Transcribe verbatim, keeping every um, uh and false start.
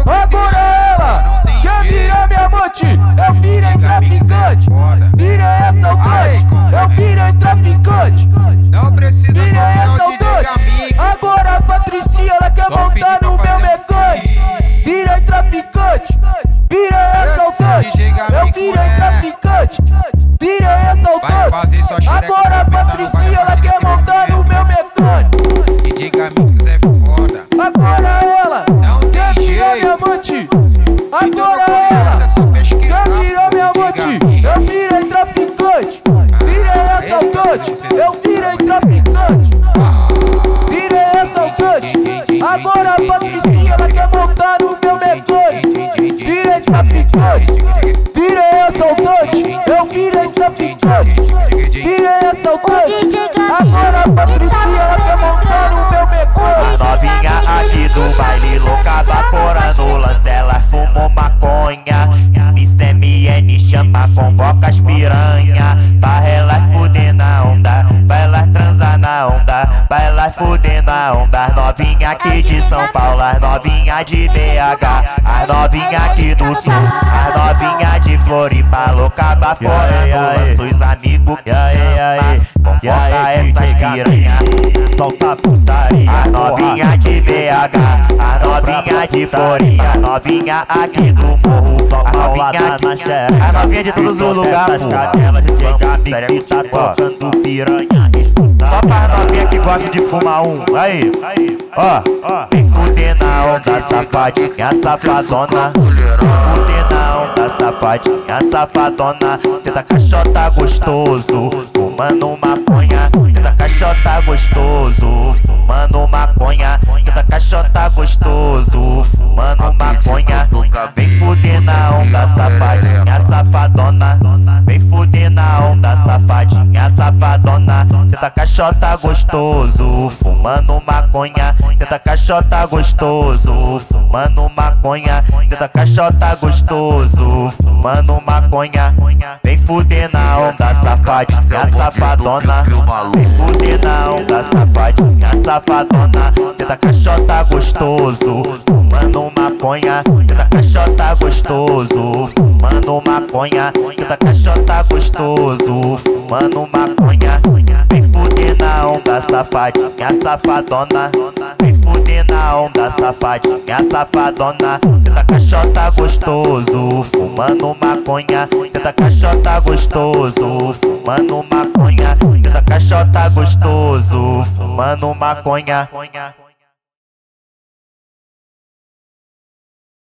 Agora ela quer virar minha amante. Eu virei traficante, virei assaltante. Eu virei traficante, não precisa virei confiar o D J assaltante. Gamix. Agora a Patricinha ela quer montar no meu mecânico. Virei traficante, virei assaltante. Eu virei traficante, virei assaltante. Agora a Patricinha ela quer montar no meu mecânico. D J Gamix é foda. Agora ela não quer tem virar minha jeito. amante. Agora ela quer virar minha amante. Eu virei traficante, virei assaltante. Eu virei traficante, virei assaltante. Agora a Patricinha ela quer montar no meu mecânico. Virei traficante, virei assaltante. Eu virei traficante, virei assaltante. Agora a Patricinha ela quer montar no meu mecânico. A novinha aqui do baile louca bafora no lance, ela fumou maconha. Miss M N chama, convoca as piranha. Vai lá fuder na onda, vai lá transar na onda, vai lá fuder na onda. As novinha aqui de São Paulo, as novinha de B H, as novinha aqui do Sul, as novinha de Floripa, louca bafora no lance. Os amigos que ama, convoca essas piranha. Solta putaria, a novinha de B H, a novinha de Floripa, a novinha aqui do morro, a novinha aqui, a novinha de todos os lugares. Vamos, tá tocando piranha. Topa as novinha que gosta de fumar um. Aí, ó, vem fuder na onda, safadinha, safadona. Fuder na onda, safadinha, safadona. Cê tá caixota gostoso, fumando maconha. Cê tá caixota gostoso, fumando maconha. Cê tá caixota gostoso, fumando maconha. Vem fuder na onda, safadinha, safadona. Vem fuder na onda, safadinha, safadona. Cê tá caixota gostoso, fumando maconha. Cê tá caixota gostoso, fumando maconha. Cê tá caixota gostoso, fumando maconha. Vem fuder na onda, safadinha, safadona. Vem fuder na onda, safadinha, safadona. Cê tá caixota gostoso, fumando maconha. Cê tá caixota gostoso, fumando maconha. Cê tá caixota gostoso, fumando maconha. Vem fuder na onda, safadinha, safadona. Vem fuder na onda, safadinha, safadona. Cê tá caixota gostoso, fumando maconha. Cê tá caixota gostoso, fumando maconha. Cê tá caixota gostoso, fumando maconha.